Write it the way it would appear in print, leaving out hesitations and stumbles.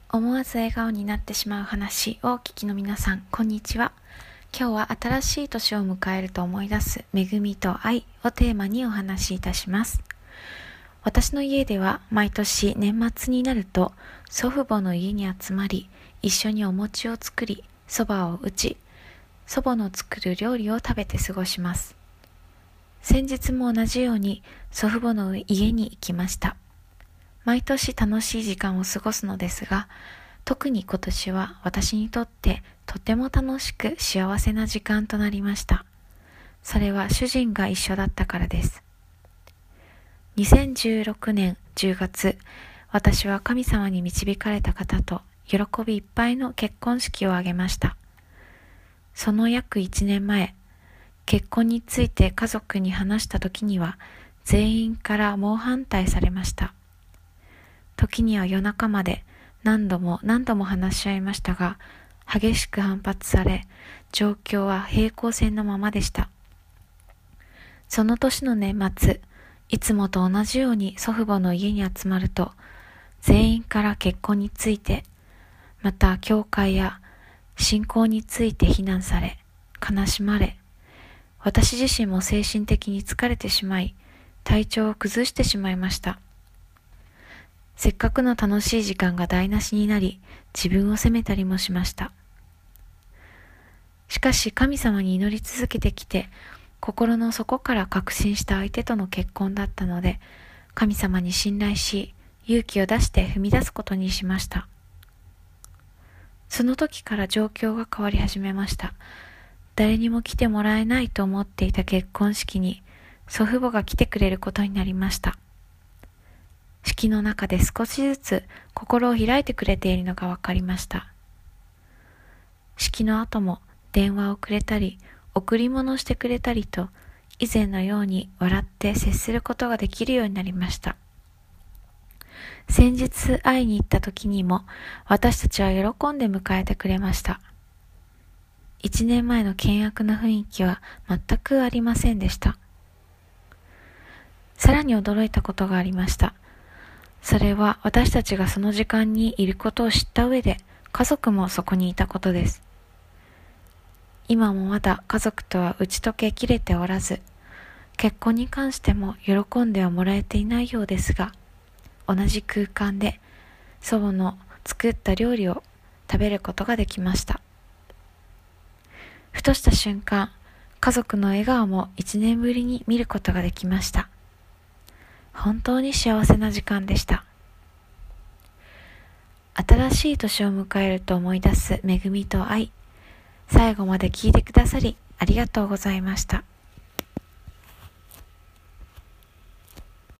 思わず笑顔になってしまう話をお聞きの皆さん、こんにちは。今日は新しい年を迎えると思い出す恵みと愛をテーマにお話しいたします。私の家では毎年年末になると祖父母の家に集まり、一緒にお餅を作り、そばを打ち、祖母の作る料理を食べて過ごします。先日も同じように祖父母の家に行きました。毎年楽しい時間を過ごすのですが、特に今年は私にとってとても楽しく幸せな時間となりました。それは主人が一緒だったからです。2016年10月、私は神様に導かれた方と喜びいっぱいの結婚式を挙げました。その約1年前、結婚について家族に話した時には全員から猛反対されました。時には夜中まで何度も話し合いましたが、激しく反発され、状況は平行線のままでした。その年の年末、いつもと同じように祖父母の家に集まると、全員から結婚について、また教会や信仰について非難され、悲しまれ、私自身も精神的に疲れてしまい、体調を崩してしまいました。せっかくの楽しい時間が台無しになり、自分を責めたりもしました。しかし神様に祈り続けてきて、心の底から確信した相手との結婚だったので、神様に信頼し、勇気を出して踏み出すことにしました。その時から状況が変わり始めました。誰にも来てもらえないと思っていた結婚式に、祖父母が来てくれることになりました。式の中で少しずつ心を開いてくれているのが分かりました。式の後も電話をくれたり、贈り物をしてくれたりと、以前のように笑って接することができるようになりました。先日会いに行った時にも、私たちは喜んで迎えてくれました。1年前の険悪な雰囲気は全くありませんでした。さらに驚いたことがありました。それは私たちがその時間にいることを知った上で、家族もそこにいたことです。今もまだ家族とは打ち解けきれておらず、結婚に関しても喜んではもらえていないようですが、同じ空間で祖母の作った料理を食べることができました。ふとした瞬間、家族の笑顔も1年ぶりに見ることができました。本当に幸せな時間でした。新しい年を迎えると思い出す恵みと愛。最後まで聞いてくださりありがとうございました。